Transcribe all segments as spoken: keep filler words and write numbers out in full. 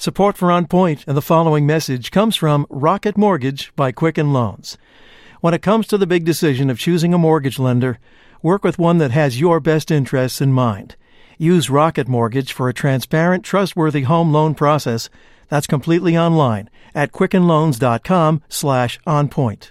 Support for On Point and the following message comes from Rocket Mortgage by Quicken Loans. When it comes to the big decision of choosing a mortgage lender, work with one that has your best interests in mind. Use Rocket Mortgage for a transparent, trustworthy home loan process that's completely online at quickenloans.com slash onpoint.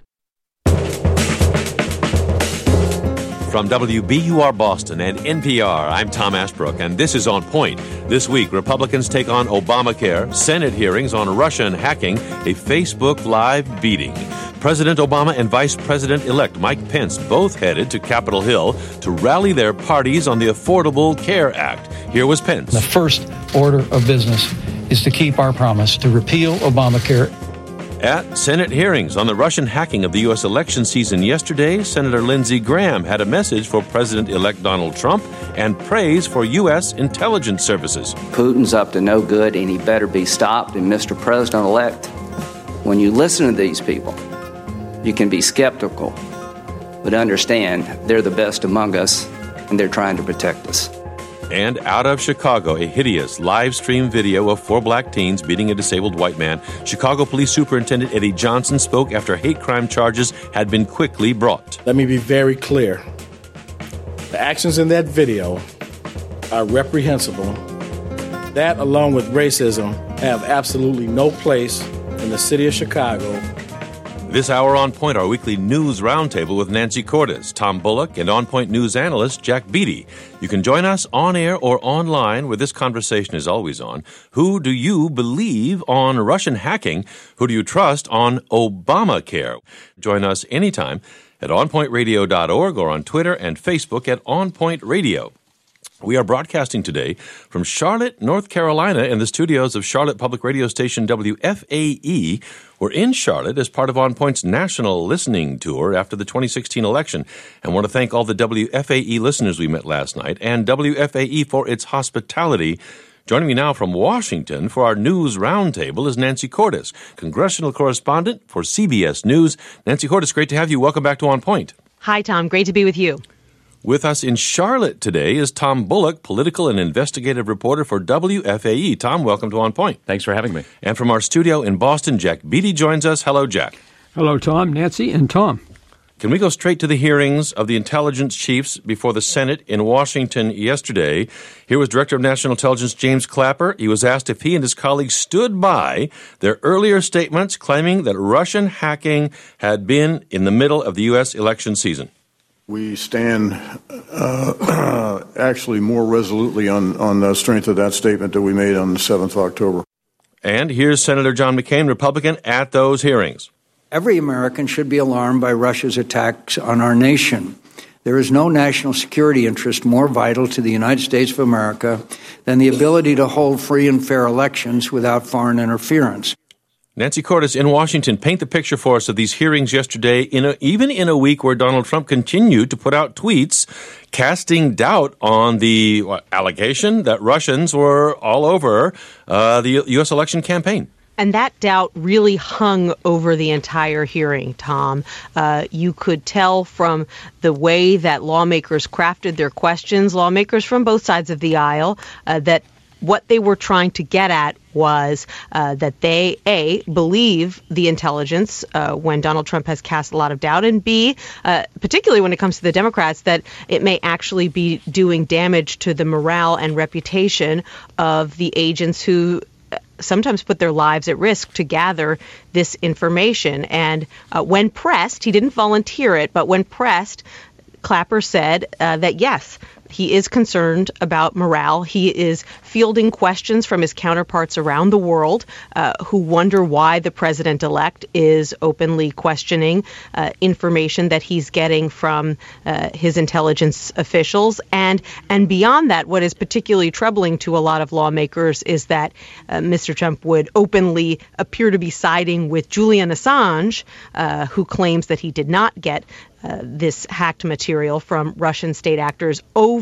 From W B U R Boston and N P R, I'm Tom Ashbrook, and this is On Point. This week, Republicans take on Obamacare, Senate hearings on Russian hacking, a Facebook Live beating. President Obama and Vice President-elect Mike Pence both headed to Capitol Hill to rally their parties on the Affordable Care Act. Here was Pence. The first order of business is to keep our promise to repeal Obamacare. At Senate hearings on the Russian hacking of the U S election season yesterday, Senator Lindsey Graham had a message for President-elect Donald Trump and praise for U S intelligence services. Putin's up to no good, and he better be stopped. And Mister President-elect, when you listen to these people, you can be skeptical, but understand they're the best among us, and they're trying to protect us. And out of Chicago, a hideous live stream video of four black teens beating a disabled white man. Chicago Police Superintendent Eddie Johnson spoke after hate crime charges had been quickly brought. Let me be very clear. The actions in that video are reprehensible. That, along with racism, have absolutely no place in the city of Chicago. This hour On Point, our weekly news roundtable with Nancy Cordes, Tom Bullock, and On Point news analyst Jack Beatty. You can join us on air or online, where this conversation is always on. Who do you believe on Russian hacking? Who do you trust on Obamacare? Join us anytime at on point radio dot org or on Twitter and Facebook at On Point Radio. We are broadcasting today from Charlotte, North Carolina, in the studios of Charlotte Public Radio Station W F A E. We're in Charlotte as part of On Point's national listening tour after the twenty sixteen election, and want to thank all the W F A E listeners we met last night and W F A E for its hospitality. Joining me now from Washington for our news roundtable is Nancy Cordes, congressional correspondent for C B S News. Nancy Cordes, great to have you. Welcome back to On Point. Hi, Tom. Great to be with you. With us in Charlotte today is Tom Bullock, political and investigative reporter for W F A E. Tom, welcome to On Point. Thanks for having me. And from our studio in Boston, Jack Beatty joins us. Hello, Jack. Hello, Tom, Nancy, and Tom. Can we go straight to the hearings of the intelligence chiefs before the Senate in Washington yesterday? Here was Director of National Intelligence James Clapper. He was asked if he and his colleagues stood by their earlier statements claiming that Russian hacking had been in the middle of the U S election season. We stand uh, actually more resolutely on, on the strength of that statement that we made on the seventh of October. And here's Senator John McCain, Republican, at those hearings. Every American should be alarmed by Russia's attacks on our nation. There is no national security interest more vital to the United States of America than the ability to hold free and fair elections without foreign interference. Nancy Cordes in Washington, paint the picture for us of these hearings yesterday, in a, even in a week where Donald Trump continued to put out tweets casting doubt on the what, allegation that Russians were all over uh, the U S election campaign. And that doubt really hung over the entire hearing, Tom. Uh, you could tell from the way that lawmakers crafted their questions, lawmakers from both sides of the aisle, uh, that what they were trying to get at was uh, that they, A, believe the intelligence uh, when Donald Trump has cast a lot of doubt, and B, uh, particularly when it comes to the Democrats, that it may actually be doing damage to the morale and reputation of the agents who sometimes put their lives at risk to gather this information. And uh, when pressed, he didn't volunteer it, but when pressed, Clapper said uh, that, yes, he is concerned about morale. He is fielding questions from his counterparts around the world uh, who wonder why the president-elect is openly questioning uh, information that he's getting from uh, his intelligence officials. And and beyond that, what is particularly troubling to a lot of lawmakers is that uh, Mister Trump would openly appear to be siding with Julian Assange, uh, who claims that he did not get Uh, this hacked material from Russian state actors over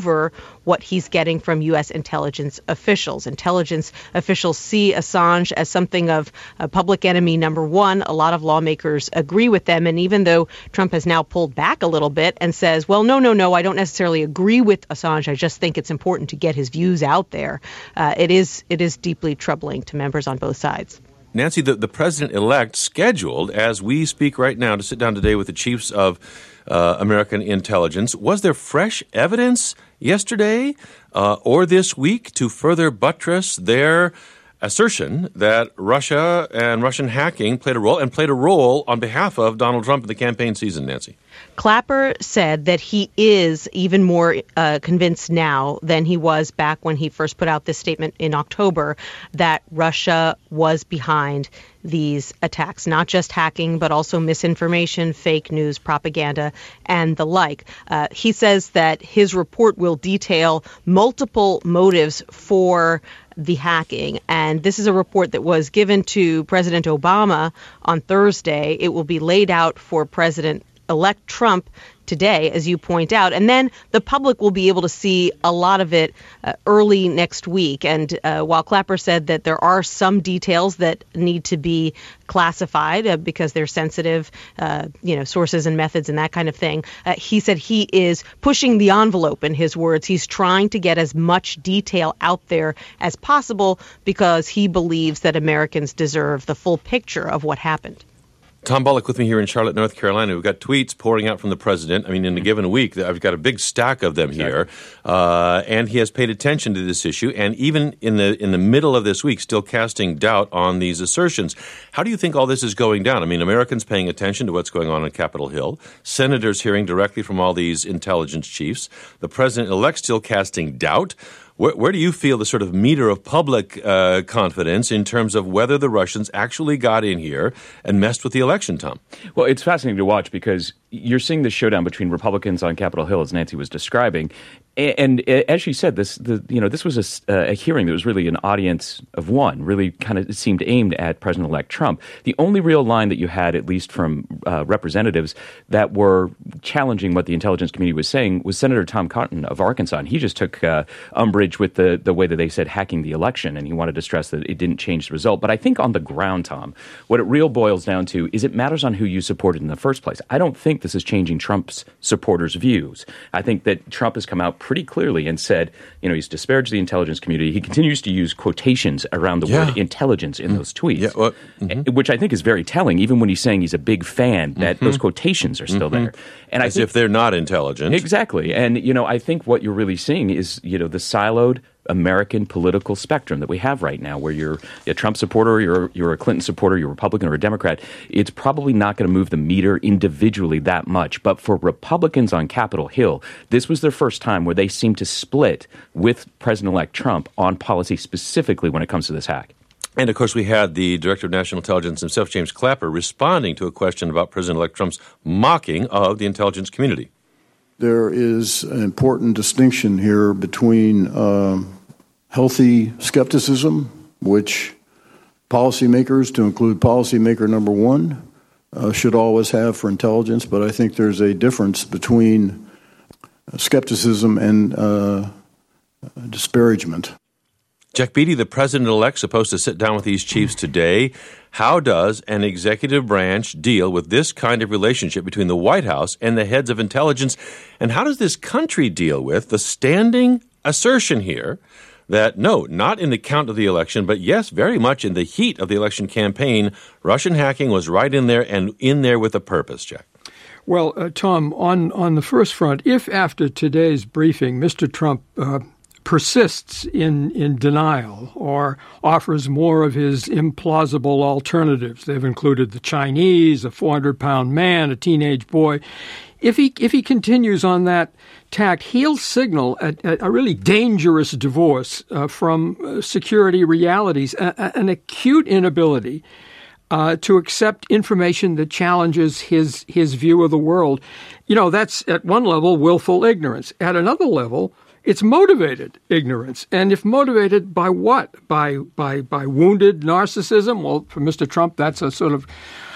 over what he's getting from U S intelligence officials. Intelligence officials see Assange as something of a public enemy number one. A lot of lawmakers agree with them. And even though Trump has now pulled back a little bit and says, well, no, no, no, I don't necessarily agree with Assange. I just think it's important to get his views out there. Uh, it is it is deeply troubling to members on both sides. Nancy, the, the president-elect scheduled, as we speak right now, to sit down today with the chiefs of uh, American intelligence. Was there fresh evidence yesterday uh, or this week to further buttress their assertion that Russia and Russian hacking played a role and played a role on behalf of Donald Trump in the campaign season, Nancy? Clapper said that he is even more uh, convinced now than he was back when he first put out this statement in October that Russia was behind these attacks, not just hacking, but also misinformation, fake news, propaganda, and the like. Uh, he says that his report will detail multiple motives for the hacking. And this is a report that was given to President Obama on Thursday. It will be laid out for President-elect Trump today, as you point out. And then the public will be able to see a lot of it uh, early next week. And uh, while Clapper said that there are some details that need to be classified uh, because they're sensitive, uh, you know, sources and methods and that kind of thing, uh, he said he is pushing the envelope, in his words. He's trying to get as much detail out there as possible because he believes that Americans deserve the full picture of what happened. Tom Bullock with me here in Charlotte, North Carolina. We've got tweets pouring out from the president. I mean, in a given week, I've got a big stack of them here. Uh, and he has paid attention to this issue. And even in the in the middle of this week, still casting doubt on these assertions. How do you think all this is going down? I mean, Americans paying attention to what's going on on Capitol Hill. Senators hearing directly from all these intelligence chiefs. The president-elect still casting doubt. Where, where do you feel the sort of meter of public uh, confidence in terms of whether the Russians actually got in here and messed with the election, Tom? Well, it's fascinating to watch because you're seeing this showdown between Republicans on Capitol Hill, as Nancy was describing. And, and as she said, this the you know this was a, a hearing that was really an audience of one, really kind of seemed aimed at President-elect Trump. The only real line that you had, at least from uh, representatives that were challenging what the intelligence community was saying, was Senator Tom Cotton of Arkansas. And he just took uh, umbrage with the, the way that they said hacking the election, and he wanted to stress that it didn't change the result. But I think on the ground, Tom, what it real boils down to is it matters on who you supported in the first place. I don't think this is changing Trump's supporters' views. I think that Trump has come out pretty clearly and said, you know, he's disparaged the intelligence community. He continues to use quotations around the yeah. word intelligence in mm. those tweets, yeah, well, mm-hmm. which I think is very telling, even when he's saying he's a big fan, that mm-hmm. those quotations are still mm-hmm. there. And As I think, if they're not intelligent. Exactly. And, you know, I think what you're really seeing is, you know, the siloed American political spectrum that we have right now, where you're a Trump supporter, you're you're a Clinton supporter, you're a Republican or a Democrat. It's probably not going to move the meter individually that much. But for Republicans on Capitol Hill, this was their first time where they seemed to split with President-elect Trump on policy, specifically when it comes to this hack. And, of course, we had the Director of National Intelligence himself, James Clapper, responding to a question about President-elect Trump's mocking of the intelligence community. There is an important distinction here between uh, healthy skepticism, which policymakers, to include policymaker number one, uh, should always have for intelligence. But I think there's a difference between skepticism and uh, disparagement. Jack Beatty, the president-elect, supposed to sit down with these chiefs today. How does an executive branch deal with this kind of relationship between the White House and the heads of intelligence? And how does this country deal with the standing assertion here that, no, not in the count of the election, but yes, very much in the heat of the election campaign, Russian hacking was right in there and in there with a purpose, Jack? Well, uh, Tom, on, on the first front, if after today's briefing Mister Trump uh, persists in, in denial or offers more of his implausible alternatives. They've included the Chinese, a four hundred pound man, a teenage boy. If he if he continues on that tack, he'll signal a, a really dangerous divorce uh, from uh, security realities, a, a, an acute inability uh, to accept information that challenges his his view of the world. You know, that's at one level willful ignorance. At another level, it's motivated ignorance. And if motivated by what? By by by wounded narcissism? Well, for Mister Trump, that's a sort of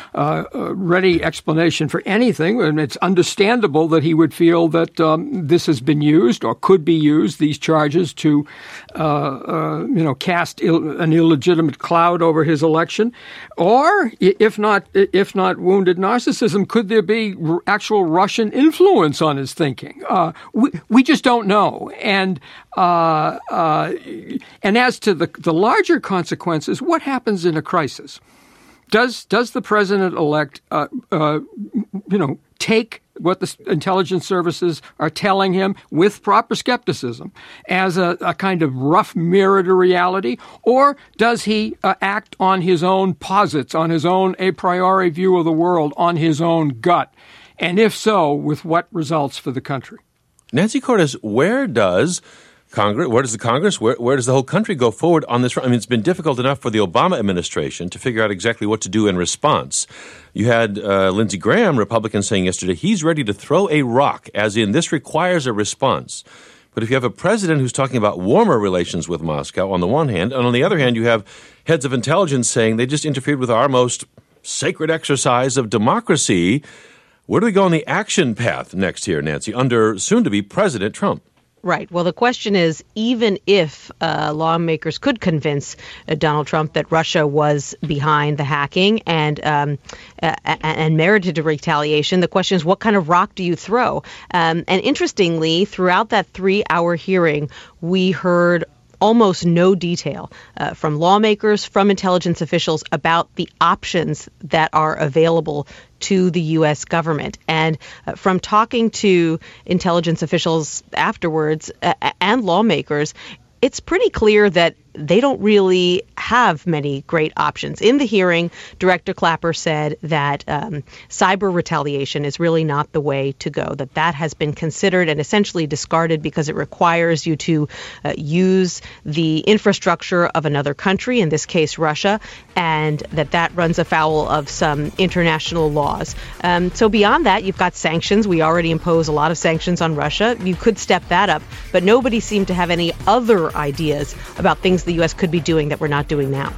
uh, uh, ready explanation for anything, and it's understandable that he would feel that um, this has been used or could be used, these charges, to uh, uh, you know cast Ill, an illegitimate cloud over his election. Or, if not, if not wounded narcissism, could there be r- actual Russian influence on his thinking? Uh, we we just don't know. And uh, uh, and as to the the larger consequences, what happens in a crisis? Does does the president-elect, uh, uh, you know, take what the intelligence services are telling him with proper skepticism as a, a kind of rough mirror to reality, or does he uh, act on his own posits, on his own a priori view of the world, on his own gut? And if so, with what results for the country? Nancy Cordes, where does Congress, where does the Congress, where, where does the whole country go forward on this? I mean, it's been difficult enough for the Obama administration to figure out exactly what to do in response. You had uh, Lindsey Graham, Republican, saying yesterday he's ready to throw a rock, as in this requires a response. But if you have a president who's talking about warmer relations with Moscow on the one hand, and on the other hand you have heads of intelligence saying they just interfered with our most sacred exercise of democracy, where do we go on the action path next here, Nancy, under soon-to-be President Trump? Right. Well, the question is, even if uh, lawmakers could convince uh, Donald Trump that Russia was behind the hacking and um, uh, and merited a retaliation, the question is, what kind of rock do you throw? Um, and interestingly, throughout that three-hour hearing, we heard almost no detail uh, from lawmakers, from intelligence officials about the options that are available to the U S government. And uh, from talking to intelligence officials afterwards uh, and lawmakers, it's pretty clear that they don't really have many great options. In the hearing, Director Clapper said that um, cyber retaliation is really not the way to go, that that has been considered and essentially discarded because it requires you to uh, use the infrastructure of another country, in this case Russia, and that that runs afoul of some international laws. Um, so beyond that, you've got sanctions. We already impose a lot of sanctions on Russia. You could step that up, but nobody seemed to have any other ideas about things the U S could be doing that we're not doing now.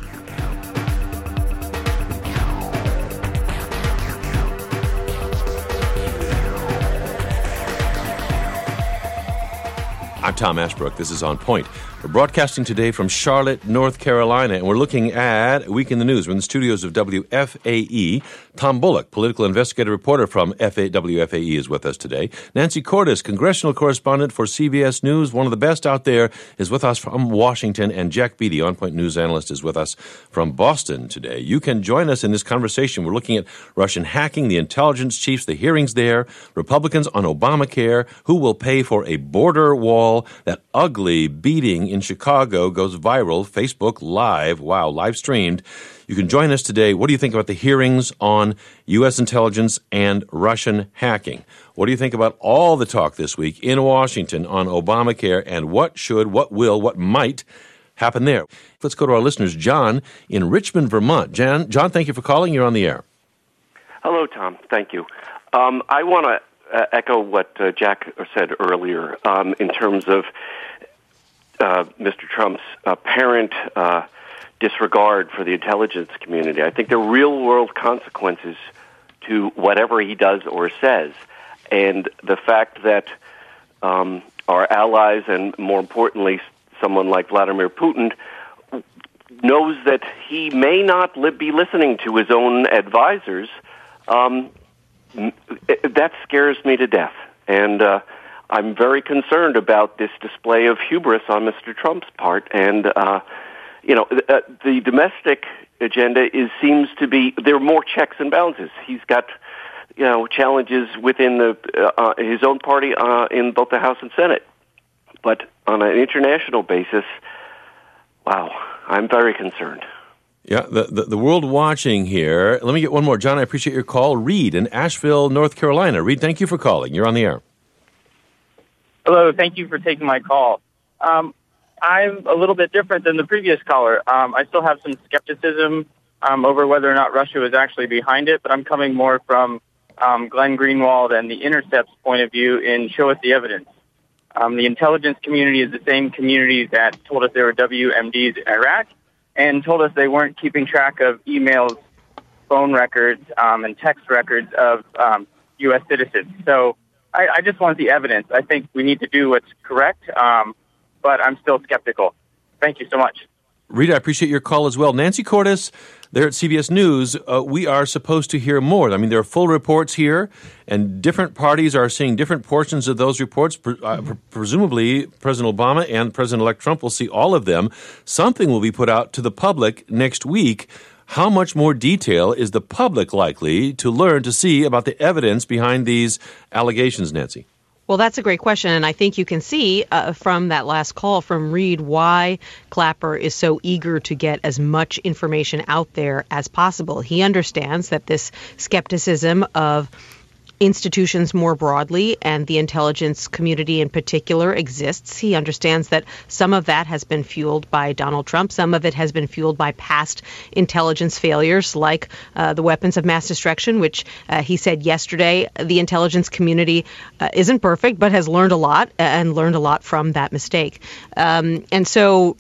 I'm Tom Ashbrook. This is On Point. We're broadcasting today from Charlotte, North Carolina, and we're looking at a Week in the News. We're in the studios of W F A E. Tom Bullock, political investigative reporter from W F A E, is with us today. Nancy Cordes, congressional correspondent for C B S News, one of the best out there, is with us from Washington, and Jack Beatty, On Point News analyst, is with us from Boston today. You can join us in this conversation. We're looking at Russian hacking, the intelligence chiefs, the hearings there, Republicans on Obamacare, who will pay for a border wall, that ugly beating in Chicago goes viral, Facebook Live, wow, live streamed. You can join us today. What do you think about the hearings on U S intelligence and Russian hacking? What do you think about all the talk this week in Washington on Obamacare, and what should, what will, what might happen there? Let's go to our listeners. John in Richmond, Vermont. John, John, thank you for calling. You're on the air. Hello, Tom. Thank you. Um, I want to uh, echo what uh, Jack said earlier um, in terms of Uh, Mister Trump's apparent uh, disregard for the intelligence community. I think there are real-world consequences to whatever he does or says, and the fact that um, our allies, and more importantly, someone like Vladimir Putin, knows that he may not li- be listening to his own advisors, um, that scares me to death. And uh, I'm very concerned about this display of hubris on Mister Trump's part, and uh, you know, uh, the domestic agenda is seems to be there are more checks and balances. He's got you know challenges within the uh, his own party uh, in both the House and Senate, but on an international basis, wow, I'm very concerned. Yeah, the, the, the world watching here. Let me get one more. John, I appreciate your call. Reed in Asheville, North Carolina. Reed, thank you for calling. You're on the air. Hello, thank you for taking my call. Um, I'm a little bit different than the previous caller. Um, I still have some skepticism um, over whether or not Russia was actually behind it, but I'm coming more from um, Glenn Greenwald and the Intercept's point of view in Show Us the Evidence. Um, the intelligence community is the same community that told us there were W M Ds in Iraq and told us they weren't keeping track of emails phone records um, and text records of um, U S citizens. So I, I just want the evidence. I think we need to do what's correct, um, but I'm still skeptical. Thank you so much. Rita, I appreciate your call as well. Nancy Cordes, there at C B S News, uh, we are supposed to hear more. I mean, there are full reports here, and different parties are seeing different portions of those reports. Pre- uh, pre- presumably, President Obama and President-elect Trump will see all of them. Something will be put out to the public next week. How much more detail is the public likely to learn to see about the evidence behind these allegations, Nancy? Well, that's a great question, and I think you can see uh, from that last call from Reid why Clapper is so eager to get as much information out there as possible. He understands that this skepticism of institutions more broadly and the intelligence community in particular exists. He understands that some of that has been fueled by Donald Trump. Some of it has been fueled by past intelligence failures like uh, the weapons of mass destruction, which uh, he said yesterday the intelligence community uh, isn't perfect, but has learned a lot and learned a lot from that mistake. Um, and so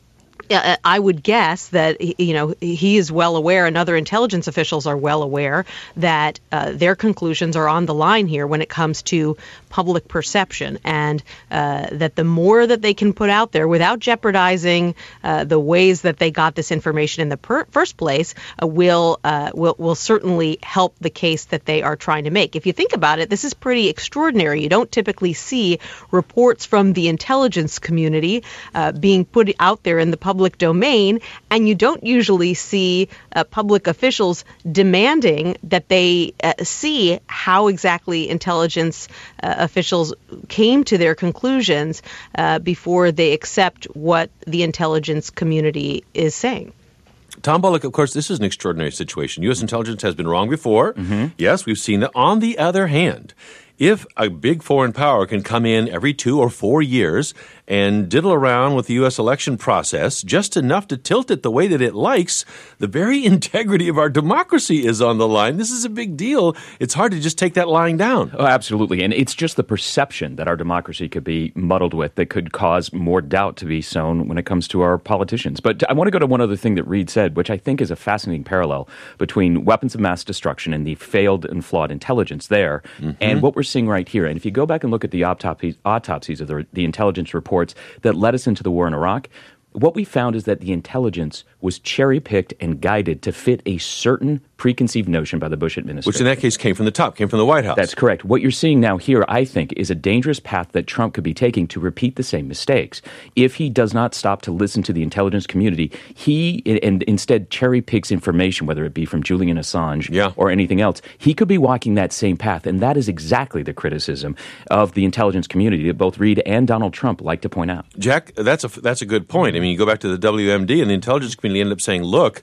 Uh, I would guess that, you know, he is well aware and other intelligence officials are well aware that uh, their conclusions are on the line here when it comes to public perception, and uh, that the more that they can put out there without jeopardizing uh, the ways that they got this information in the per- first place uh, will, uh, will will certainly help the case that they are trying to make. If you think about it, this is pretty extraordinary. You don't typically see reports from the intelligence community uh, being put out there in the public public domain, and you don't usually see uh, public officials demanding that they uh, see how exactly intelligence uh, officials came to their conclusions uh, before they accept what the intelligence community is saying. Tom Bullock, of course, this is an extraordinary situation. U S intelligence has been wrong before. Mm-hmm. Yes, we've seen it. On the other hand, if a big foreign power can come in every two or four years and diddle around with the U S election process just enough to tilt it the way that it likes, the very integrity of our democracy is on the line. This is a big deal. It's hard to just take that lying down. Oh, absolutely. And it's just the perception that our democracy could be muddled with that could cause more doubt to be sown when it comes to our politicians. But I want to go to one other thing that Reid said, which I think is a fascinating parallel between weapons of mass destruction and the failed and flawed intelligence there, mm-hmm. and what we're seeing right here. And if you go back and look at the autopsies, autopsies of the, the intelligence reports that led us into the war in Iraq, what we found is that the intelligence was cherry-picked and guided to fit a certain preconceived notion by the Bush administration. Which in that case came from the top, came from the White House. That's correct. What you're seeing now here, I think, is a dangerous path that Trump could be taking to repeat the same mistakes. If he does not stop to listen to the intelligence community, he and instead cherry-picks information, whether it be from Julian Assange yeah. or anything else, he could be walking that same path. And that is exactly the criticism of the intelligence community that both Reid and Donald Trump like to point out. Jack, that's a, that's a good point. I mean, you go back to the W M D, and the intelligence community ended up saying, look,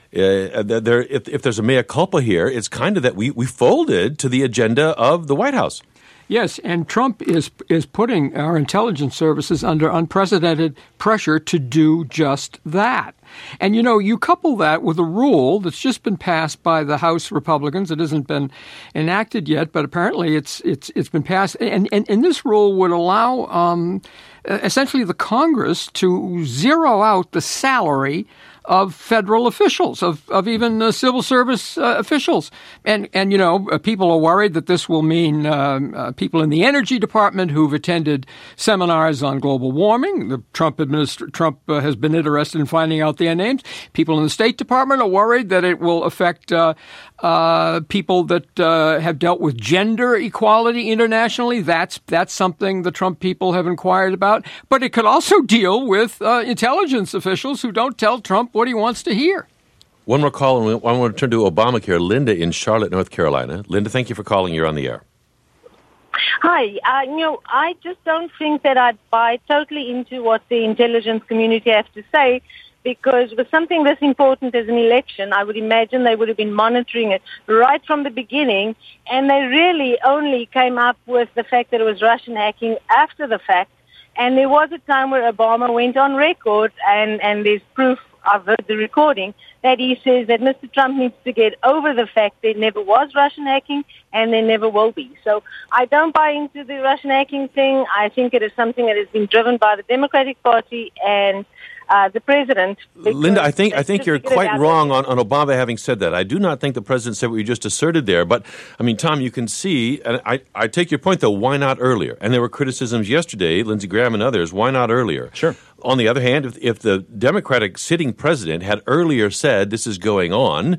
Uh, there, if, if there's a mea culpa here, it's kind of that we, we folded to the agenda of the White House. Yes, and Trump is is putting our intelligence services under unprecedented pressure to do just that. And, you know, you couple that with a rule that's just been passed by the House Republicans. It hasn't been enacted yet, but apparently it's it's it's been passed. And, and, and this rule would allow um, essentially the Congress to zero out the salary of federal officials, of, of even uh, civil service uh, officials. And, and you know, uh, people are worried that this will mean uh, uh, people in the Energy Department who've attended seminars on global warming. The Trump administration, Trump uh, has been interested in finding out their names. People in the State Department are worried that it will affect uh, uh, people that uh, have dealt with gender equality internationally. That's, that's something the Trump people have inquired about. But it could also deal with uh, intelligence officials who don't tell Trump what he wants to hear. One more call, and I want to turn to Obamacare. Linda in Charlotte, North Carolina. Linda, thank you for calling. You're on the air. Hi. Uh, you know, I just don't think that I'd buy totally into what the intelligence community has to say, because with something this important as an election, I would imagine they would have been monitoring it right from the beginning, and they really only came up with the fact that it was Russian hacking after the fact. And there was a time where Obama went on record, and, and there's proof of the recording, that he says that Mister Trump needs to get over the fact there never was Russian hacking and there never will be. So I don't buy into the Russian hacking thing. I think it is something that has been driven by the Democratic Party and Uh, the president. Linda, I think I think you're quite wrong on, on Obama having said that. I do not think the president said what you just asserted there. But, I mean, Tom, you can see, and I, I take your point, though, why not earlier? And there were criticisms yesterday, Lindsey Graham and others, why not earlier? Sure. On the other hand, if, if the Democratic sitting president had earlier said this is going on,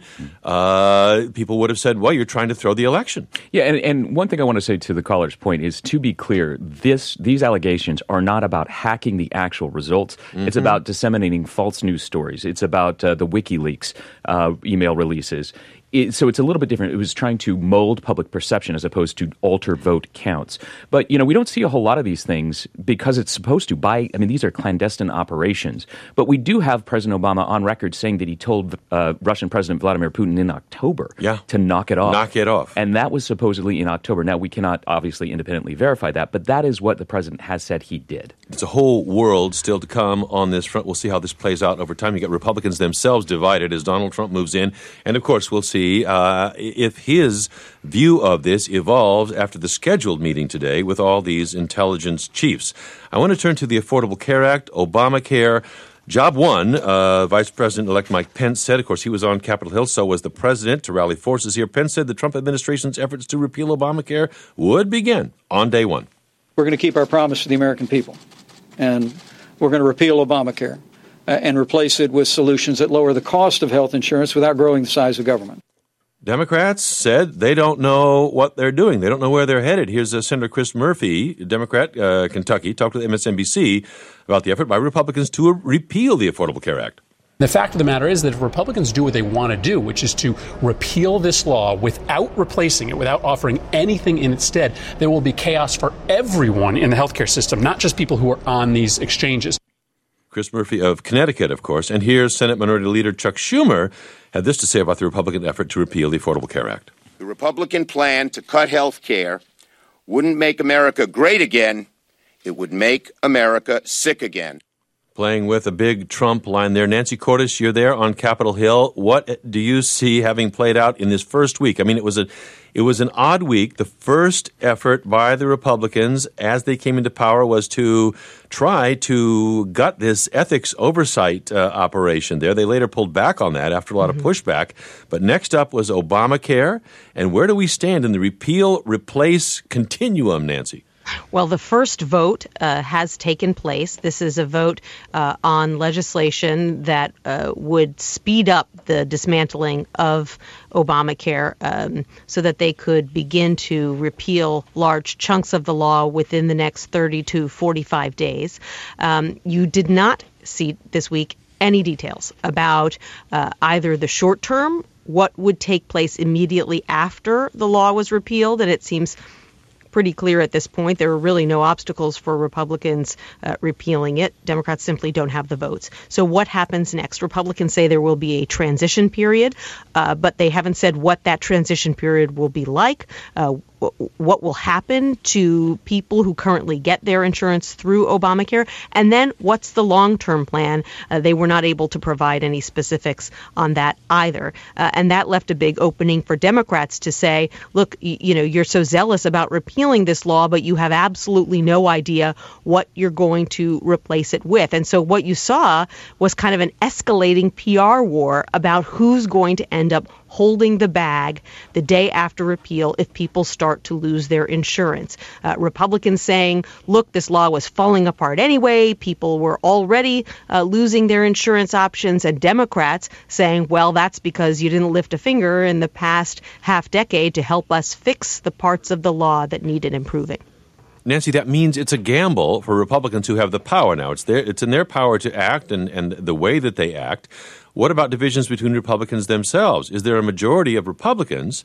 uh, people would have said, well, you're trying to throw the election. Yeah, and, and one thing I want to say to the caller's point is, to be clear, this these allegations are not about hacking the actual results. Mm-hmm. It's about disseminating false news stories. It's about uh, the WikiLeaks uh, email releases. It, so it's a little bit different. It was trying to mold public perception as opposed to alter vote counts. But, you know, we don't see a whole lot of these things because it's supposed to. By, I mean, these are clandestine operations. But we do have President Obama on record saying that he told uh, Russian President Vladimir Putin in October yeah. to knock it off. Knock it off. And that was supposedly in October. Now, we cannot obviously independently verify that, but that is what the president has said he did. It's a whole world still to come on this front. We'll see how this plays out over time. You got Republicans themselves divided as Donald Trump moves in. And, of course, we'll see Uh, if his view of this evolves after the scheduled meeting today with all these intelligence chiefs. I want to turn to the Affordable Care Act, Obamacare. Job one, uh, Vice President-elect Mike Pence said, of course, he was on Capitol Hill, so was the president to rally forces here. Pence said the Trump administration's efforts to repeal Obamacare would begin on day one. We're going to keep our promise to the American people, and we're going to repeal Obamacare uh, and replace it with solutions that lower the cost of health insurance without growing the size of government. Democrats said they don't know what they're doing. They don't know where they're headed. Here's uh, Senator Chris Murphy, Democrat, uh, Kentucky, talked with M S N B C about the effort by Republicans to repeal the Affordable Care Act. The fact of the matter is that if Republicans do what they want to do, which is to repeal this law without replacing it, without offering anything in its stead, there will be chaos for everyone in the healthcare system, not just people who are on these exchanges. Chris Murphy of Connecticut, of course. And here's Senate Minority Leader Chuck Schumer had this to say about the Republican effort to repeal the Affordable Care Act. The Republican plan to cut health care wouldn't make America great again. It would make America sick again. Playing with a big Trump line there. Nancy Cordes, you're there on Capitol Hill. What do you see having played out in this first week? I mean, it was a it was an odd week. The first effort by the Republicans as they came into power was to try to gut this ethics oversight uh, operation there. They later pulled back on that after a lot mm-hmm. of pushback. But next up was Obamacare. And where do we stand in the repeal, replace continuum, Nancy? Well, the first vote uh, has taken place. This is a vote uh, on legislation that uh, would speed up the dismantling of Obamacare um, so that they could begin to repeal large chunks of the law within the next thirty to forty-five days. Um, you did not see this week any details about uh, either the short term, what would take place immediately after the law was repealed, and it seems pretty clear at this point. There are really no obstacles for Republicans uh, repealing it. Democrats simply don't have the votes. So what happens next? Republicans say there will be a transition period, uh, but they haven't said what that transition period will be like, uh, what will happen to people who currently get their insurance through Obamacare, and then what's the long-term plan? Uh, they were not able to provide any specifics on that either. Uh, and that left a big opening for Democrats to say, look, y- you know, you're so zealous about repealing this law, but you have absolutely no idea what you're going to replace it with. And so what you saw was kind of an escalating P R war about who's going to end up holding the bag the day after repeal if people start to lose their insurance. Uh, Republicans saying, look, this law was falling apart anyway. People were already uh, losing their insurance options. And Democrats saying, well, that's because you didn't lift a finger in the past half decade to help us fix the parts of the law that needed improving. Nancy, that means it's a gamble for Republicans who have the power now. It's their, it's in their power to act and, and the way that they act. What about divisions between Republicans themselves? Is there a majority of Republicans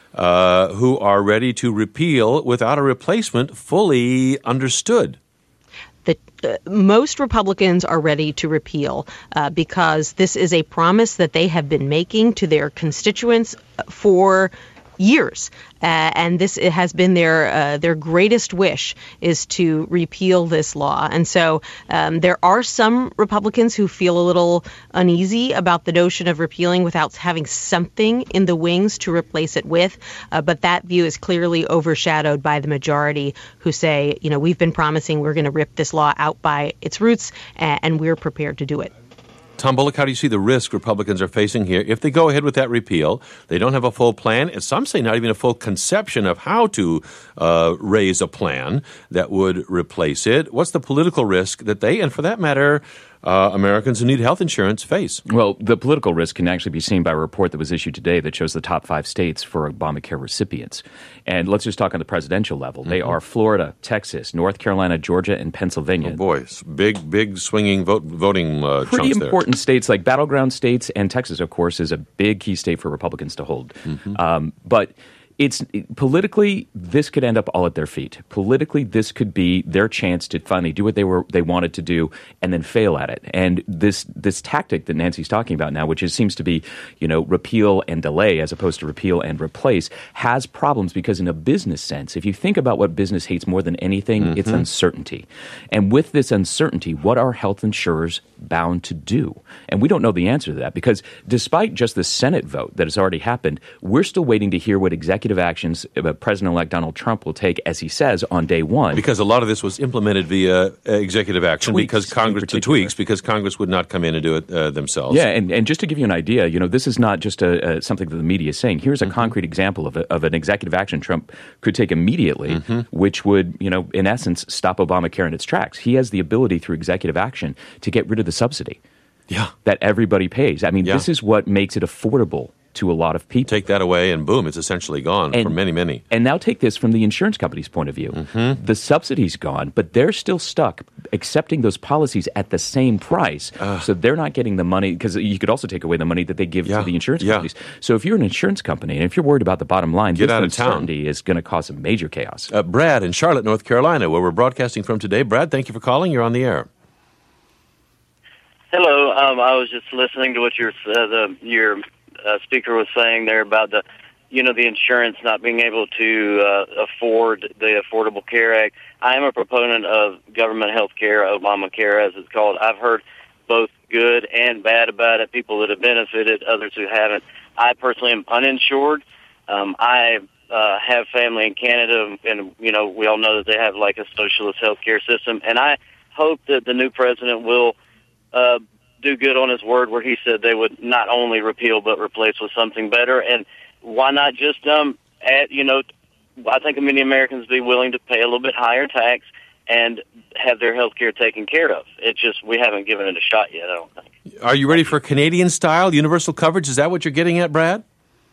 uh, who are ready to repeal without a replacement fully understood? The, uh, most Republicans are ready to repeal uh, because this is a promise that they have been making to their constituents for years. Uh, and this it has been their uh, their greatest wish is to repeal this law. And so um, there are some Republicans who feel a little uneasy about the notion of repealing without having something in the wings to replace it with. Uh, but that view is clearly overshadowed by the majority who say, you know, we've been promising we're going to rip this law out by its roots, and, and we're prepared to do it. Tom Bullock, how do you see the risk Republicans are facing here? If they go ahead with that repeal, they don't have a full plan, and some say not even a full conception of how to uh, raise a plan that would replace it. What's the political risk that they, and for that matter, uh, Americans who need health insurance face? Well, the political risk can actually be seen by a report that was issued today that shows the top five states for Obamacare recipients. And let's just talk on the presidential level. Mm-hmm. They are Florida, Texas, North Carolina, Georgia, and Pennsylvania. Oh, boy. Big, big swinging vote, voting uh, Pretty chunks there. Important states like battleground states, and Texas, of course, is a big key state for Republicans to hold. Mm-hmm. Um, but it's politically, this could end up all at their feet. Politically, this could be their chance to finally do what they were they wanted to do and then fail at it. And this this tactic that Nancy's talking about now, which is, seems to be, you know, repeal and delay as opposed to repeal and replace, has problems because in a business sense, if you think about what business hates more than anything, mm-hmm. it's uncertainty. And with this uncertainty, what are health insurers bound to do? And we don't know the answer to that because despite just the Senate vote that has already happened, we're still waiting to hear what executive actions President-elect Donald Trump will take, as he says, on day one. Because a lot of this was implemented via uh, executive action tweaks, because Congress, the tweaks, because Congress would not come in and do it uh, themselves. Yeah, and, and just to give you an idea, you know, this is not just a, a, something that the media is saying. Here's a mm-hmm. concrete example of, a, of an executive action Trump could take immediately, mm-hmm. which would, you know, in essence, stop Obamacare in its tracks. He has the ability through executive action to get rid of the subsidy yeah. that everybody pays. I mean, yeah. this is what makes it affordable to a lot of people. Take that away and boom, it's essentially gone and, for many, many. And now take this from the insurance company's point of view. Mm-hmm. The subsidy's gone, but they're still stuck accepting those policies at the same price. Uh, so they're not getting the money, because you could also take away the money that they give yeah, to the insurance yeah. companies. So if you're an insurance company and if you're worried about the bottom line, Get this out of town. uncertainty is going to cause some major chaos. Uh, Brad in Charlotte, North Carolina, where we're broadcasting from today. Brad, thank you for calling. You're on the air. Hello. Um, I was just listening to what your uh, the, your uh, speaker was saying there about the, you know, the insurance not being able to uh, afford the Affordable Care Act. I am a proponent of government health care, Obamacare as it's called. I've heard both good and bad about it, people that have benefited, others who haven't. I personally am uninsured. Um, I uh, have family in Canada, and, you know, we all know that they have like a socialist health care system, and I hope that the new president will uh, do good on his word where he said they would not only repeal but replace with something better. And why not just um add, you know, I think many Americans be willing to pay a little bit higher tax and have their health care taken care of. It's just we haven't given it a shot yet, I don't think. Are you ready for Canadian-style universal coverage? Is that what you're getting at, Brad?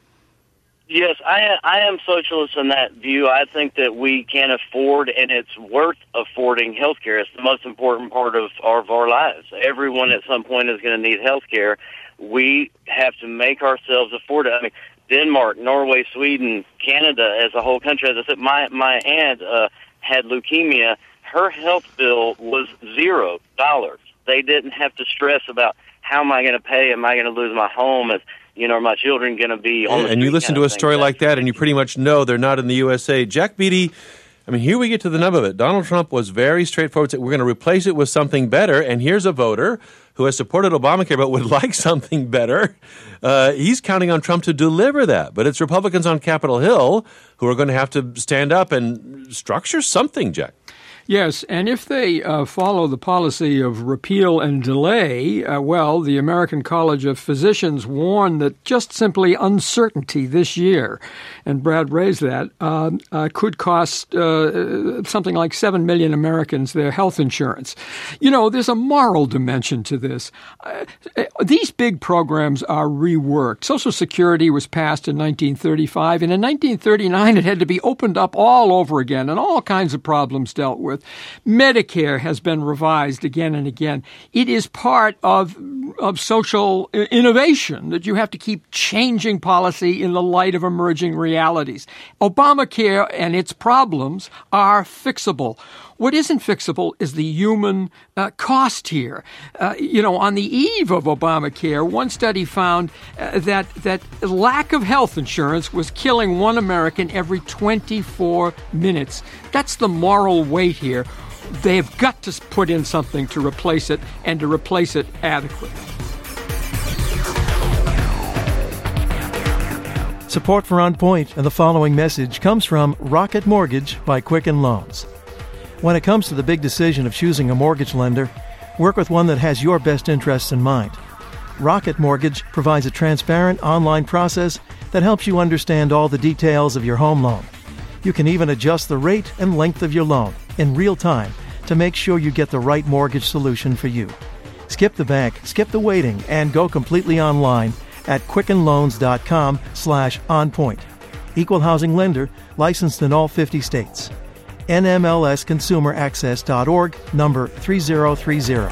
Yes, I I am socialist in that view. I think that we can afford, and it's worth affording health care. It's the most important part of our, of our lives. Everyone at some point is going to need health care. We have to make ourselves afford it. I mean, Denmark, Norway, Sweden, Canada as a whole country. As I said, my, my aunt uh, had leukemia. Her health bill was zero dollars. They didn't have to stress about how am I going to pay? Am I going to lose my home? Is, you know, are my children going to be on the And you listen to a story like that, and you pretty much know they're not in the U S A. Jack Beatty, I mean, here we get to the nub of it. Donald Trump was very straightforward. Said, we're going to replace it with something better, and here's a voter who has supported Obamacare but would like something better. Uh, he's counting on Trump to deliver that. But it's Republicans on Capitol Hill who are going to have to stand up and structure something, Jack. Yes, and if they uh, follow the policy of repeal and delay, uh, well, the American College of Physicians warned that just simply uncertainty this year, and Brad raised that, uh, uh, could cost uh, something like seven million Americans their health insurance. You know, there's a moral dimension to this. Uh, these big programs are reworked. Social Security was passed in nineteen thirty-five, and in nineteen thirty-nine it had to be opened up all over again, and all kinds of problems dealt with. forth. Medicare has been revised again and again. It is part of of social innovation that you have to keep changing policy in the light of emerging realities. Obamacare and its problems are fixable. What isn't fixable is the human uh, cost here. Uh, you know, on the eve of Obamacare, one study found uh, that that lack of health insurance was killing one American every twenty-four minutes. That's the moral weight here. They've got to put in something to replace it, and to replace it adequately. Support for On Point and the following message comes from Rocket Mortgage by Quicken Loans. When it comes to the big decision of choosing a mortgage lender, work with one that has your best interests in mind. Rocket Mortgage provides a transparent online process that helps you understand all the details of your home loan. You can even adjust the rate and length of your loan in real time to make sure you get the right mortgage solution for you. Skip the bank, skip the waiting, and go completely online at quickenloans.com slash onpoint. Equal housing lender, licensed in all fifty states. N M L S consumer access dot org, number three zero three zero.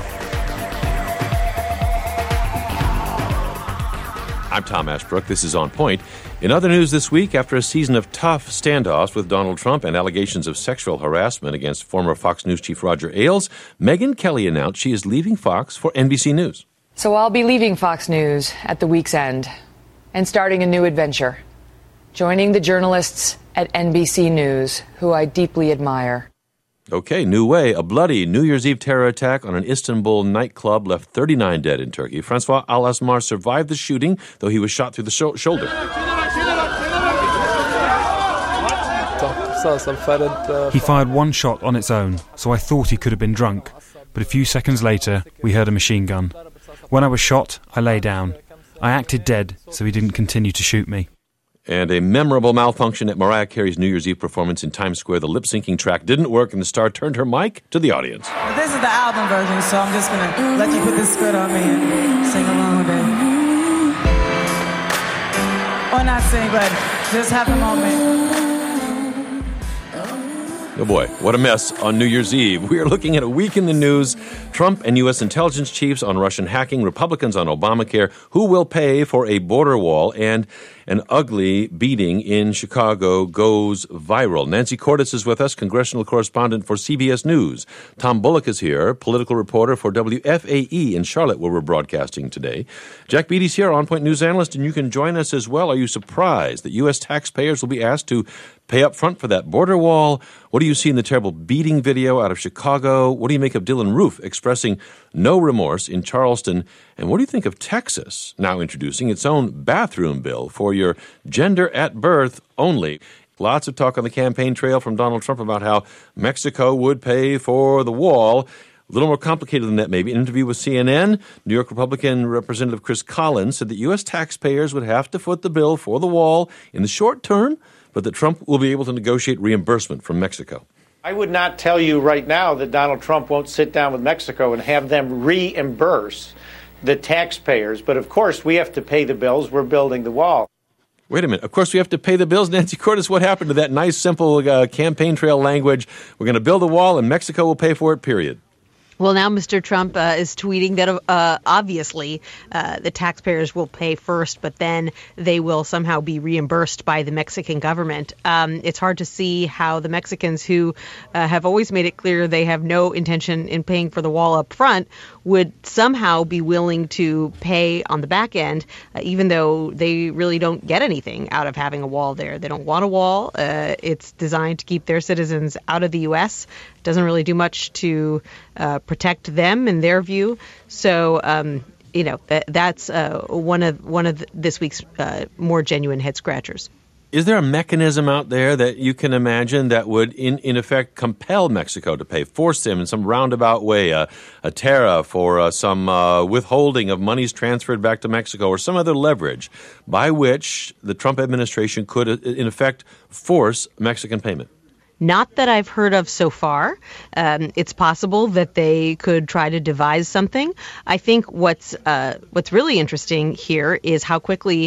I'm Tom Ashbrook. This is On Point. In other news this week, after a season of tough standoffs with Donald Trump and allegations of sexual harassment against former Fox News chief Roger Ailes, Megyn Kelly announced she is leaving Fox for N B C News. So I'll be leaving Fox News at the week's end and starting a new adventure, joining the journalists at N B C News, who I deeply admire. Okay, new way. A bloody New Year's Eve terror attack on an Istanbul nightclub left thirty-nine dead in Turkey. Francois Al-Asmar survived the shooting, though he was shot through the sho- shoulder. He fired one shot on its own, so I thought he could have been drunk. But a few seconds later, we heard a machine gun. When I was shot, I lay down. I acted dead, so he didn't continue to shoot me. And a memorable malfunction at Mariah Carey's New Year's Eve performance in Times Square. The lip-syncing track didn't work, and the star turned her mic to the audience. Well, this is the album version, so I'm just going to let you put this skirt on me and sing along with it. Or not sing, but just have a moment. Oh boy, what a mess on New Year's Eve. We are looking at a week in the news. Trump and U S intelligence chiefs on Russian hacking, Republicans on Obamacare, who will pay for a border wall, and an ugly beating in Chicago goes viral. Nancy Cordes is with us, congressional correspondent for C B S News. Tom Bullock is here, political reporter for W F A E in Charlotte, where we're broadcasting today. Jack Beatty's here, On Point News analyst, and you can join us as well. Are you surprised that U S taxpayers will be asked to pay up front for that border wall? What do you see in the terrible beating video out of Chicago? What do you make of Dylan Roof expressing no remorse in Charleston? And what do you think of Texas now introducing its own bathroom bill for your gender at birth only? Lots of talk on the campaign trail from Donald Trump about how Mexico would pay for the wall. A little more complicated than that, maybe. An interview with C N N, New York Republican Representative Chris Collins said that U S taxpayers would have to foot the bill for the wall in the short term, but that Trump will be able to negotiate reimbursement from Mexico. I would not tell you right now that Donald Trump won't sit down with Mexico and have them reimburse the taxpayers. But, of course, we have to pay the bills. We're building the wall. Wait a minute. Of course, we have to pay the bills. Nancy Cordes, what happened to that nice, simple uh, campaign trail language? We're going to build a wall, and Mexico will pay for it, period. Well, now Mister Trump uh, is tweeting that uh, obviously uh, the taxpayers will pay first, but then they will somehow be reimbursed by the Mexican government. Um, it's hard to see how the Mexicans, who uh, have always made it clear they have no intention in paying for the wall up front, would somehow be willing to pay on the back end, uh, even though they really don't get anything out of having a wall there. They don't want a wall. Uh, it's designed to keep their citizens out of the U S. It doesn't really do much to uh, protect them in their view. So, um, you know, that, that's uh, one of one of this week's uh, more genuine head scratchers. Is there a mechanism out there that you can imagine that would, in, in effect, compel Mexico to pay, force them in some roundabout way, uh, a tariff or uh, some uh, withholding of monies transferred back to Mexico or some other leverage by which the Trump administration could, in effect, force Mexican payment? Not that I've heard of so far. Um, it's possible that they could try to devise something. I think what's uh, what's really interesting here is how quickly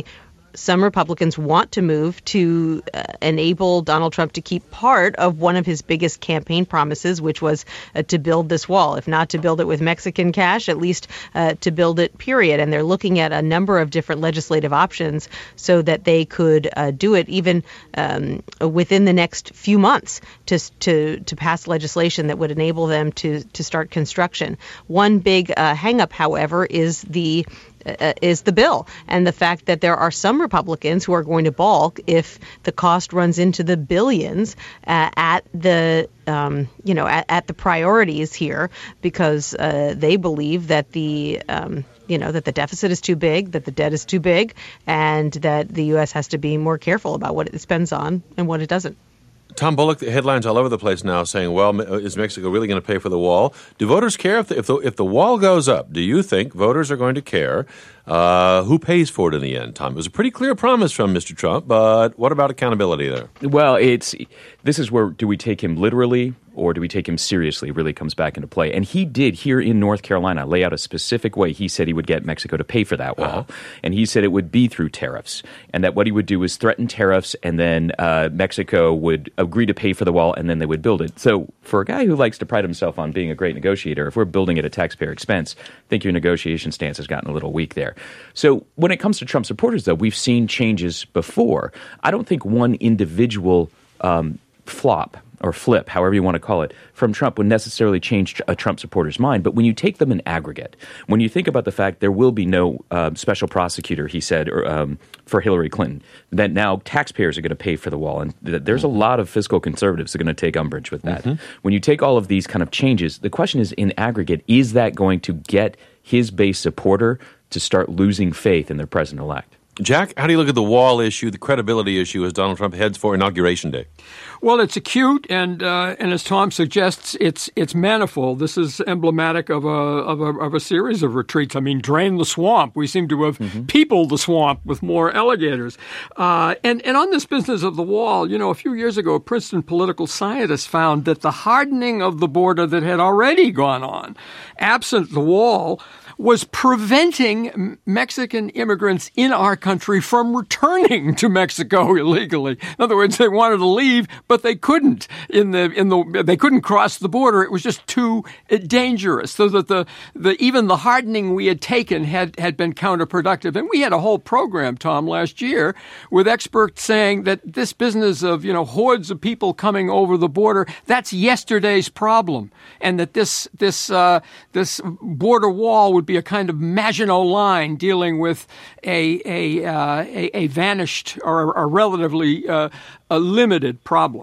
some Republicans want to move to uh, enable Donald Trump to keep part of one of his biggest campaign promises, which was uh, to build this wall. If not to build it with Mexican cash, at least uh, to build it, period. And they're looking at a number of different legislative options so that they could uh, do it even um, within the next few months to, to, to pass legislation that would enable them to, to start construction. One big uh, hang-up, however, is the Uh, is the bill and the fact that there are some Republicans who are going to balk if the cost runs into the billions uh, at the um, you know at, at the priorities here, because uh, they believe that the um, you know that the deficit is too big, that the debt is too big, and that the U S has to be more careful about what it spends on and what it doesn't. Tom Bullock, the headlines all over the place now saying, well, is Mexico really going to pay for the wall? Do voters care if the, if the, if the wall goes up? Do you think voters are going to care uh, who pays for it in the end, Tom? It was a pretty clear promise from Mister Trump, but what about accountability there? Well, it's this is where do we take him literally or do we take him seriously? It really comes back into play. And he did here in North Carolina lay out a specific way he said he would get Mexico to pay for that wall. Uh-huh. And he said it would be through tariffs, and that what he would do is threaten tariffs, and then uh, Mexico would agree to pay for the wall, and then they would build it. So for a guy who likes to pride himself on being a great negotiator, if we're building it at taxpayer expense, I think your negotiation stance has gotten a little weak there. So when it comes to Trump supporters, though, we've seen changes before. I don't think one individual um, flop or flip, however you want to call it, from Trump would necessarily change a Trump supporter's mind. But when you take them in aggregate, when you think about the fact there will be no uh, special prosecutor, he said, or, um, for Hillary Clinton, that now taxpayers are going to pay for the wall. And th- there's a lot of fiscal conservatives that are going to take umbrage with that. Mm-hmm. When you take all of these kind of changes, the question is, in aggregate, is that going to get his base supporter to start losing faith in their president-elect? Jack, how do you look at the wall issue, the credibility issue, as Donald Trump heads for Inauguration Day? Well, it's acute, and uh, and as Tom suggests, it's it's manifold. This is emblematic of a of a of a series of retreats. I mean, drain the swamp. We seem to have mm-hmm. peopled the swamp with more alligators. Uh, and and on this business of the wall, you know, a few years ago, Princeton political scientists found that the hardening of the border that had already gone on, absent the wall, was preventing Mexican immigrants in our country from returning to Mexico illegally. In other words, they wanted to leave, but they couldn't. In the in the they couldn't cross the border. It was just too dangerous. So that the the even the hardening we had taken had had been counterproductive. And we had a whole program, Tom, last year with experts saying that this business of you know hordes of people coming over the border, that's yesterday's problem, and that this this uh, this border wall would be a kind of Maginot Line dealing with a a uh, a, a vanished or a relatively uh, a limited problem.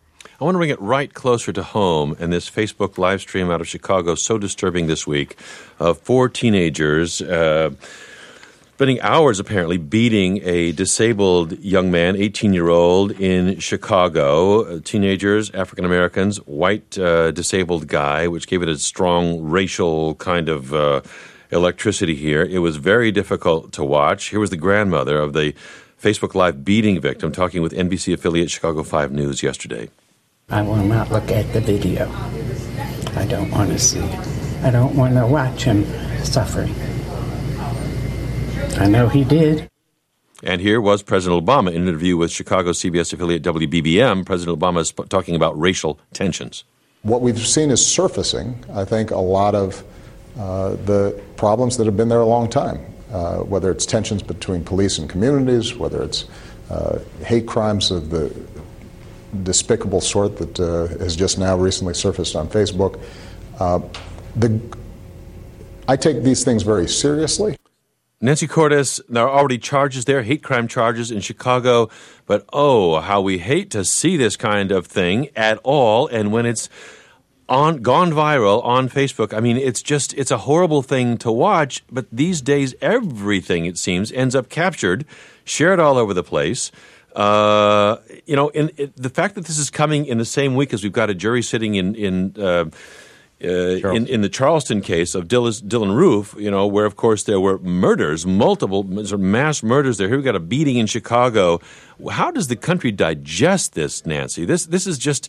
I want to bring it right closer to home, and this Facebook live stream out of Chicago, so disturbing this week, of four teenagers uh, spending hours apparently beating a disabled young man, eighteen-year-old, in Chicago. Uh, teenagers, African-Americans, white uh, disabled guy, which gave it a strong racial kind of uh, electricity here. It was very difficult to watch. Here was the grandmother of the Facebook Live beating victim talking with N B C affiliate Chicago five News yesterday. I will not look at the video. I don't want to see it. I don't want to watch him suffering. I know he did. And here was President Obama in an interview with Chicago C B S affiliate W B B M. President Obama is talking about racial tensions. What we've seen is surfacing, I think, a lot of uh, the problems that have been there a long time, uh, whether it's tensions between police and communities, whether it's uh, hate crimes of the despicable sort that uh, has just now recently surfaced on Facebook. Uh, the, I take these things very seriously. Nancy Cordes, there are already charges there, hate crime charges in Chicago, but oh, how we hate to see this kind of thing at all, and when it's on gone viral on Facebook, I mean, it's just, it's a horrible thing to watch, but these days everything, it seems, ends up captured, shared all over the place. Uh, you know, and it, the fact that this is coming in the same week as we've got a jury sitting in, in uh, uh, in, in the Charleston case of Dylan, Dylan Roof, you know, where, of course, there were murders, multiple sort of mass murders there. Here we got a beating in Chicago. How does the country digest this, Nancy? This this is just,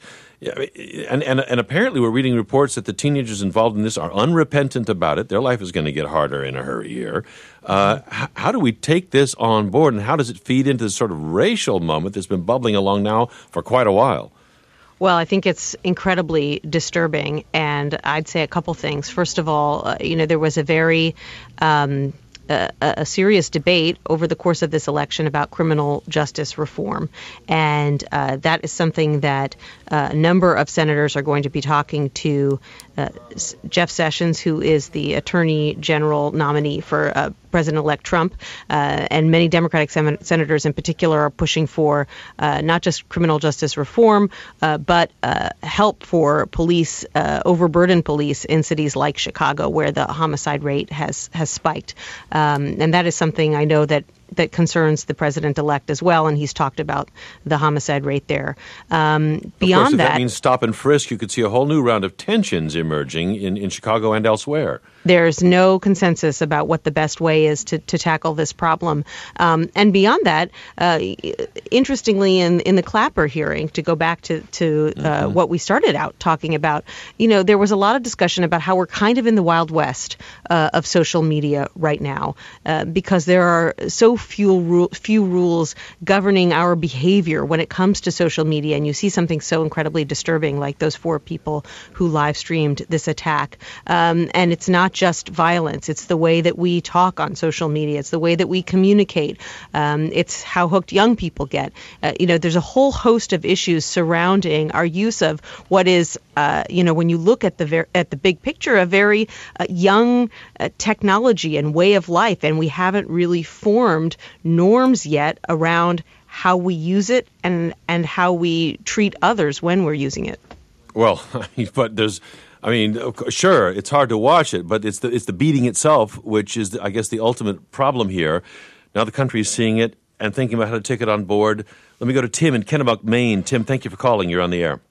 and, and, and apparently we're reading reports that the teenagers involved in this are unrepentant about it. Their life is going to get harder in a hurry here. Uh, h- how do we take this on board, and how does it feed into this sort of racial moment that's been bubbling along now for quite a while? Well, I think it's incredibly disturbing, and I'd say a couple things. First of all, uh, you know, there was a very um, a, a serious debate over the course of this election about criminal justice reform, and uh, that is something that uh, a number of senators are going to be talking to uh, Jeff Sessions, who is the Attorney General nominee for uh, President-elect Trump, uh, and many Democratic sen- senators in particular are pushing for uh, not just criminal justice reform, uh, but uh, help for police, uh, overburdened police in cities like Chicago, where the homicide rate has has spiked. Um, and that is something I know that that concerns the president-elect as well, and he's talked about the homicide rate there. Um, beyond of course, if that, that means stop and frisk, you could see a whole new round of tensions emerging in, in Chicago and elsewhere. There's no consensus about what the best way is to, to tackle this problem. Um, and beyond that, uh, interestingly, in, in the Clapper hearing, to go back to, to uh, mm-hmm. what we started out talking about, you know, there was a lot of discussion about how we're kind of in the Wild West uh, of social media right now, uh, because there are so few, ru- few rules governing our behavior when it comes to social media. And you see something so incredibly disturbing like those four people who live streamed this attack. Um, and it's not just violence. It's the way that we talk on social media. It's the way that we communicate. Um, it's how hooked young people get. Uh, you know, there's a whole host of issues surrounding our use of what is, uh, you know, when you look at the ver- at the big picture, a very uh, young uh, technology and way of life, and we haven't really formed norms yet around how we use it and and how we treat others when we're using it. Well, but there's. I mean, sure, it's hard to watch it, but it's the it's the beating itself, which is, the, I guess, the ultimate problem here. Now the country is seeing it and thinking about how to take it on board. Let me go to Tim in Kennebuck, Maine. Tim, thank you for calling. You're on the air.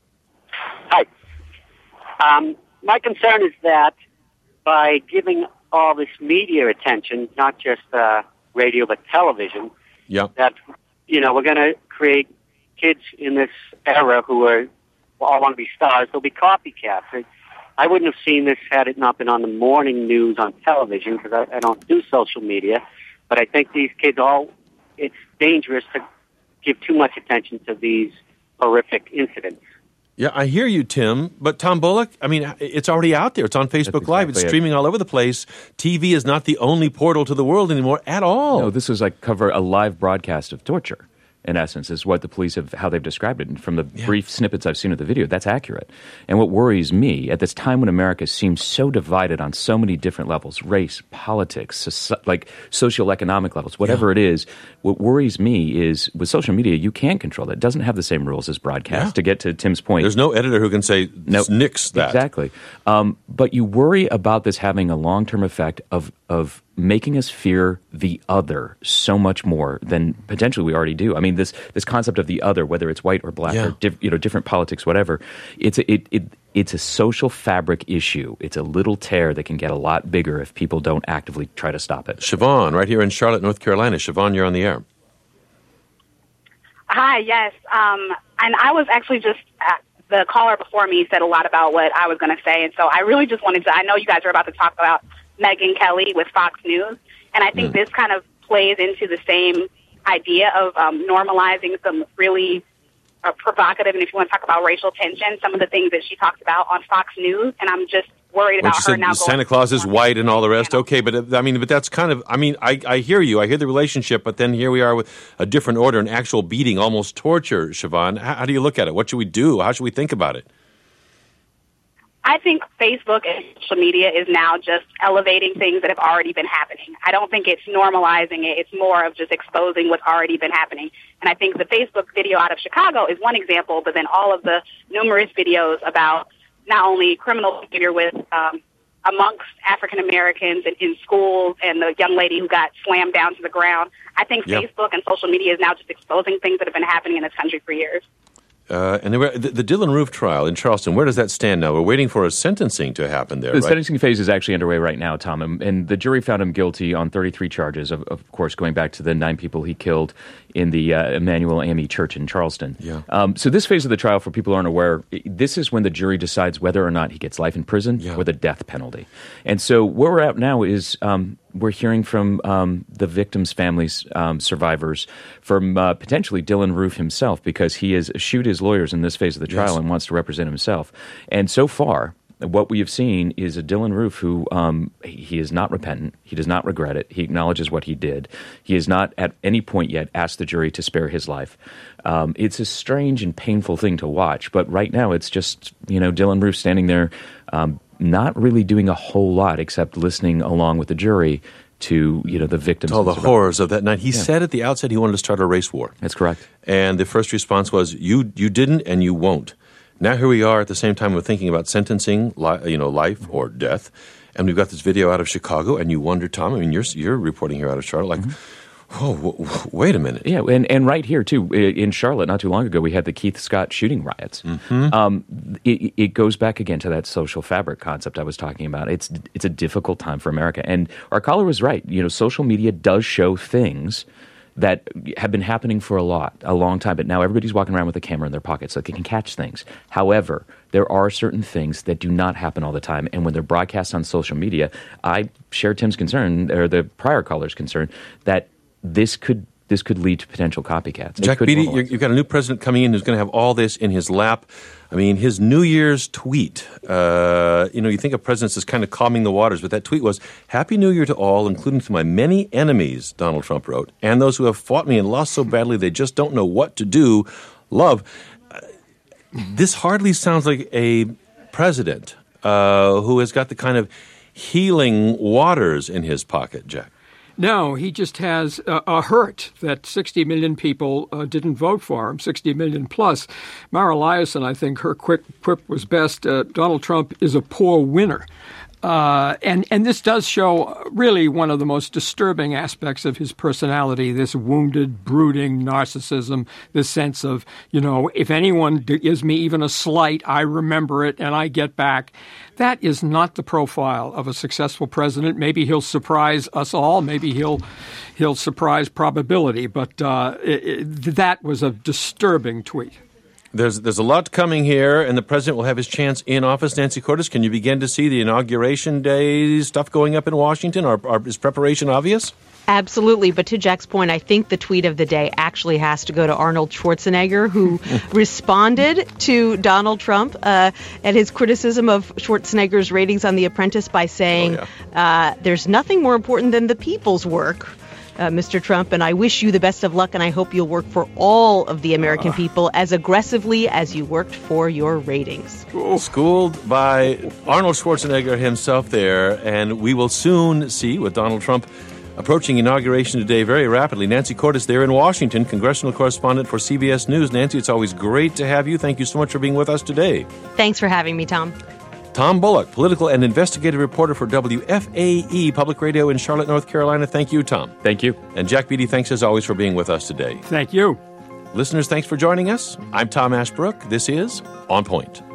Hi. Um, my concern is that by giving all this media attention, not just uh, radio but television, yeah. that, you know, we're going to create kids in this era who are all want to be stars. They'll be copycats. I wouldn't have seen this had it not been on the morning news on television, because I, I don't do social media. But I think these kids all, it's dangerous to give too much attention to these horrific incidents. Yeah, I hear you, Tim. But Tom Bullock, I mean, it's already out there. It's on Facebook exactly Live. It's streaming it. all over the place. T V is not the only portal to the world anymore at all. No, this was like cover a live broadcast of torture. In essence, is what the police have, how they've described it. And from the yeah. brief snippets I've seen of the video, that's accurate. And what worries me, at this time when America seems so divided on so many different levels, race, politics, soci- like socioeconomic levels, whatever yeah. it is, what worries me is with social media, you can't control that. It doesn't have the same rules as broadcast, yeah. to get to Tim's point. There's no editor who can say, no, nix that. Exactly. Um, but you worry about this having a long-term effect of of making us fear the other so much more than potentially we already do. I mean, this this concept of the other, whether it's white or black yeah. or diff, you know different politics, whatever, it's a, it it it's a social fabric issue. It's a little tear that can get a lot bigger if people don't actively try to stop it. Siobhan, right here in Charlotte, North Carolina. Siobhan, you're on the air. Hi, yes, um, and I was actually just. At the caller before me said a lot about what I was going to say, and so I really just wanted to. I know you guys are about to talk about Megyn Kelly with Fox News, and I think mm. this kind of plays into the same idea of um, normalizing some really uh, provocative, and if you want to talk about racial tension, some of the things that she talks about on Fox News, and I'm just worried well, about her said now Santa going Claus is white and all the rest. Okay, but I mean, but that's kind of, I mean, I, I hear you. I hear the relationship, but then here we are with a different order, an actual beating, almost torture, Siobhan. How, how do you look at it? What should we do? How should we think about it? I think Facebook and social media is now just elevating things that have already been happening. I don't think it's normalizing it. It's more of just exposing what's already been happening. And I think the Facebook video out of Chicago is one example, but then all of the numerous videos about not only criminal behavior with um, amongst African Americans in, in schools and the young lady who got slammed down to the ground. I think yep. Facebook and social media is now just exposing things that have been happening in this country for years. Uh, and were, the, the Dylan Roof trial in Charleston, where does that stand now? We're waiting for a sentencing to happen there, The right? sentencing phase is actually underway right now, Tom, and, and the jury found him guilty on thirty-three charges, of, of course, going back to the nine people he killed in the uh, Emmanuel AME Church in Charleston. Yeah. Um, so this phase of the trial, for people who aren't aware, this is when the jury decides whether or not he gets life in prison Yeah. or the death penalty. And so where we're at now is um, we're hearing from um, the victims' families, um, survivors, from uh, potentially Dylan Roof himself, because he has eschewed his lawyers in this phase of the trial Yes. and wants to represent himself. And so far, what we have seen is a Dylan Roof who um, he is not repentant. He does not regret it. He acknowledges what he did. He has not at any point yet asked the jury to spare his life. Um, it's a strange and painful thing to watch, but right now it's just, you know, Dylan Roof standing there um, not really doing a whole lot except listening along with the jury to, you know, the victims. All the and survivors. horrors of that night. He Yeah. said at the outset he wanted to start a race war. That's correct. And the first response was, you you didn't and you won't. Now here we are at the same time we're thinking about sentencing, li- you know, life or death. And we've got this video out of Chicago, and you wonder, Tom, I mean, you're, you're reporting here out of Charlotte, like, Mm-hmm. oh, w- w- wait a minute. Yeah, and, and right here, too, i- in Charlotte, not too long ago, we had the Keith Scott shooting riots. Mm-hmm. Um, it, it goes back again to that social fabric concept I was talking about. It's it's a difficult time for America. And our caller was right. You know, social media does show things that have been happening for a lot, a long time, but now everybody's walking around with a camera in their pocket so they can catch things. However, there are certain things that do not happen all the time, and when they're broadcast on social media, I share Tim's concern, or the prior caller's concern, that this could this could lead to potential copycats. It Jack could Beatty, normalize. you're, you've got a new president coming in who's going to have all this in his lap. I mean, his New Year's tweet, uh, you know, you think of presidents as kind of calming the waters, but that tweet was, Happy New Year to all, including to my many enemies, Donald Trump wrote, and those who have fought me and lost so badly they just don't know what to do. Love. Uh, this hardly sounds like a president uh, who has got the kind of healing waters in his pocket, Jack. No, he just has a, a hurt that sixty million people uh, didn't vote for him, sixty million plus. Mara Liasson, I think her quick quip was best, uh, Donald Trump is a poor winner. Uh, and, and this does show really one of the most disturbing aspects of his personality, this wounded, brooding narcissism, this sense of, you know, if anyone gives me even a slight, I remember it and I get back. That is not the profile of a successful president. Maybe he'll surprise us all. Maybe he'll he'll surprise probability. But uh, it, it, that was a disturbing tweet. There's there's a lot coming here, and the president will have his chance in office. Nancy Cordes, can you begin to see the inauguration day stuff going up in Washington? Are, are, is preparation obvious? Absolutely. But to Jack's point, I think the tweet of the day actually has to go to Arnold Schwarzenegger, who responded to Donald Trump uh, at his criticism of Schwarzenegger's ratings on The Apprentice by saying, oh, yeah. uh, there's nothing more important than the people's work. Uh, Mister Trump, and I wish you the best of luck, and I hope you'll work for all of the American people as aggressively as you worked for your ratings. Schooled by Arnold Schwarzenegger himself there, and we will soon see with Donald Trump approaching inauguration today very rapidly. Nancy Cordes there in Washington, congressional correspondent for C B S News. Nancy, it's always great to have you. Thank you so much for being with us today. Thanks for having me, Tom. Tom Bullock, political and investigative reporter for W F A E Public Radio in Charlotte, North Carolina. Thank you, Tom. Thank you. And Jack Beatty, thanks as always for being with us today. Thank you. Listeners, thanks for joining us. I'm Tom Ashbrook. This is On Point.